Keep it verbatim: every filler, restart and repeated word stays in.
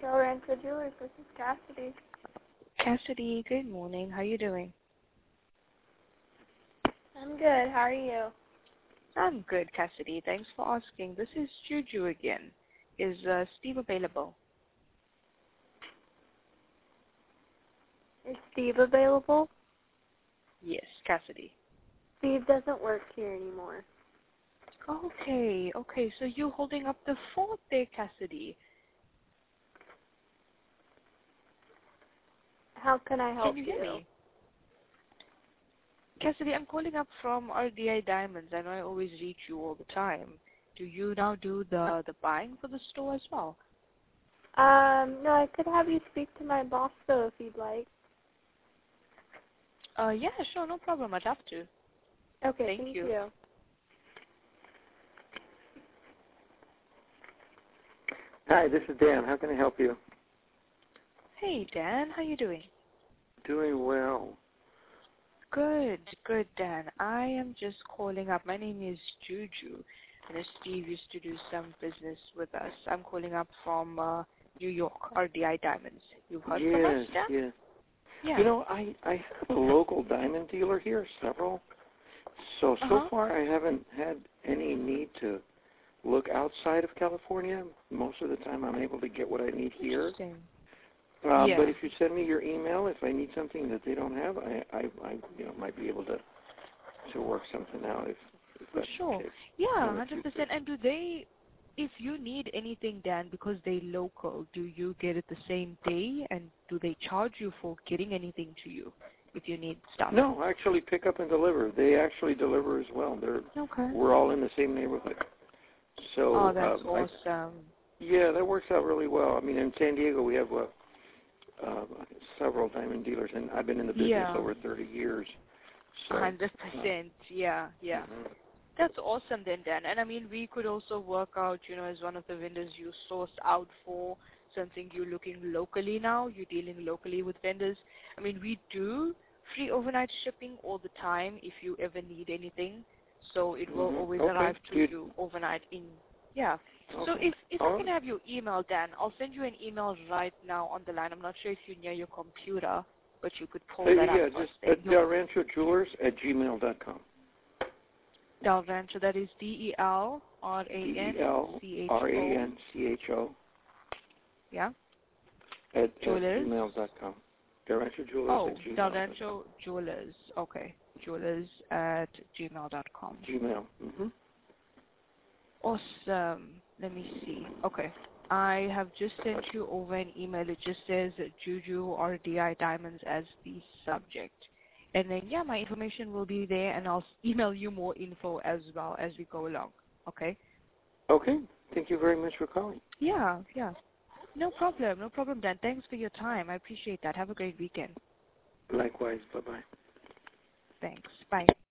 Del Rancho Jewelers, this is Cassidy. Cassidy, good morning. How are you doing? I'm good. How are you? I'm good, Cassidy. Thanks for asking. This is Juju again. Is uh, Steve available? Is Steve available? Yes, Cassidy. Steve doesn't work here anymore. Okay, okay. So you're holding up the fort there, Cassidy. How can I help Can you hear me? Cassidy, I'm calling up from R D I Diamonds. I know I always reach you all the time. Do you now do the, the buying for the store as well? Um, no, I could have you speak to my boss, though, if you'd like. Uh, yeah, sure, no problem. I'd love to. Okay, Thank thank you. you. Hi, this is Dan. How can I help you? Hey, Dan. How you doing? Doing well. Good, good, Dan. I am just calling up. My name is Juju. I know Steve used to do some business with us. I'm calling up from uh, New York, R D I Diamonds. You've heard yes, from us, Dan? yes. Yeah. You know, I, I have a local diamond dealer here, several. So, so Uh-huh. far I haven't had any need to look outside of California. Most of the time I'm able to get what I need here. Interesting. Uh, Yeah. But if you send me your email, if I need something that they don't have, I, I, I you know, might be able to to work something out. If, if For that's sure. the case. Yeah, In one the hundred percent. future. And do they, if you need anything, Dan, because they local, do you get it the same day? And do they charge you for getting anything to you if you need stuff? No, actually pick up and deliver. They actually deliver as well. They're Okay. We're all in the same neighborhood. So Oh, that's um, awesome. I, yeah, that works out really well. I mean, in San Diego we have uh, uh, several diamond dealers, and I've been in the business Yeah. over thirty years. So, one hundred percent. Yeah, yeah. mhm. That's awesome then, Dan. And I mean, we could also work out, you know, as one of the vendors you sourced out for, something you're looking locally now, you're dealing locally with vendors. I mean, we do free overnight shipping all the time if you ever need anything. So it will Mhm. always Okay. arrive to You, you overnight in, yeah. So okay. if, if All I can right. have your email, Dan, I'll send you an email right now on the line. I'm not sure if you're near your computer, but you could pull Uh, that up yeah, for us just then. at Del Rancho Jewelers at gmail dot com. Del Rancho, that is D E L R D A E N L C H R A O, N C H O yeah, at, at Jewelers. gmail dot com. Del Rancho Jewelers Oh, at gmail Del dot com. Rancho Jewelers, okay, jewelers at gmail dot com. Gmail. Mm-hmm. Awesome. Let me see. Okay. I have just sent you over an email. It just says Juju R D I Diamonds as the subject. And then, yeah, my information will be there, and I'll email you more info as well as we go along. Okay? Okay. Thank you very much for calling. Yeah, yeah. No problem. No problem, Dan. Thanks for your time. I appreciate that. Have a great weekend. Likewise. Bye-bye. Thanks. Bye.